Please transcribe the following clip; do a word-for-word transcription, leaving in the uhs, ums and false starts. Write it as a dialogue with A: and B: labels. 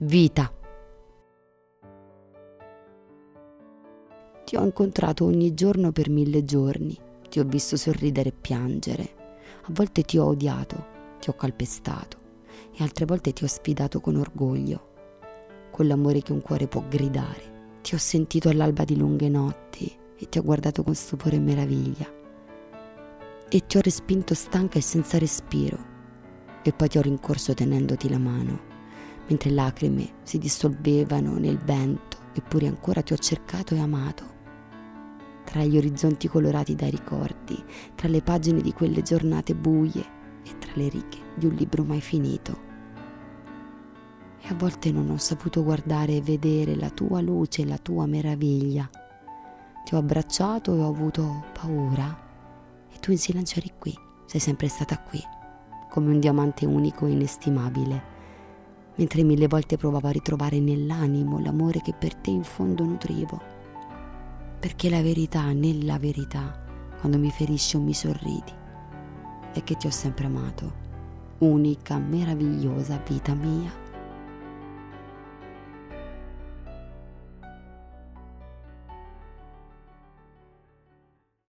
A: Vita. Ti ho incontrato ogni giorno per mille giorni, ti ho visto sorridere e piangere, a volte ti ho odiato, ti ho calpestato e altre volte ti ho sfidato con orgoglio, con l'amore che un cuore può gridare. Ti ho sentito all'alba di lunghe notti e ti ho guardato con stupore e meraviglia e ti ho respinto stanca e senza respiro e poi ti ho rincorso tenendoti la mano mentre lacrime si dissolvevano nel vento, eppure ancora ti ho cercato e amato tra gli orizzonti colorati dai ricordi, tra le pagine di quelle giornate buie e tra le righe di un libro mai finito. E a volte non ho saputo guardare e vedere la tua luce e la tua meraviglia. Ti ho abbracciato e ho avuto paura e tu in silenzio eri qui, sei sempre stata qui, come un diamante unico e inestimabile, mentre mille volte provavo a ritrovare nell'animo l'amore che per te in fondo nutrivo. Perché la verità, nella verità, quando mi ferisci o mi sorridi, è che ti ho sempre amato, unica, meravigliosa vita mia.